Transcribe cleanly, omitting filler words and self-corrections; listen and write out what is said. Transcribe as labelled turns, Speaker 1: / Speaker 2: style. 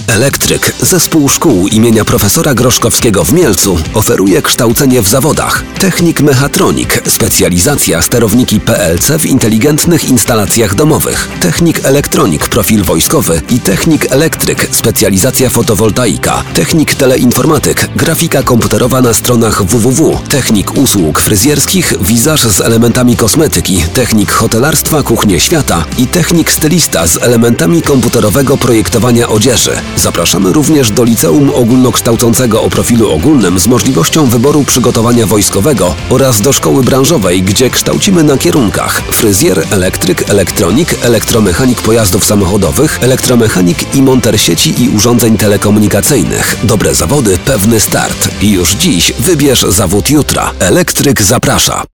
Speaker 1: Elektryk, Zespół Szkół imienia profesora Groszkowskiego w Mielcu oferuje kształcenie w zawodach: technik mechatronik, specjalizacja sterowniki PLC w inteligentnych instalacjach domowych, technik elektronik, profil wojskowy i technik elektryk, specjalizacja fotowoltaika, technik teleinformatyk, grafika komputerowa na stronach www, technik usług fryzjerskich, wizaż z elementami kosmetyki, technik hotelarstwa, kuchnie świata i technik stylista z elementami komputerowego projektowania odzieży. Zapraszamy również do liceum ogólnokształcącego o profilu ogólnym z możliwością wyboru przygotowania wojskowego oraz do szkoły branżowej, gdzie kształcimy na kierunkach: fryzjer, elektryk, elektronik, elektromechanik pojazdów samochodowych, elektromechanik i monter sieci i urządzeń telekomunikacyjnych. Dobre zawody, pewny start. I już dziś wybierz zawód jutra. Elektryk zaprasza.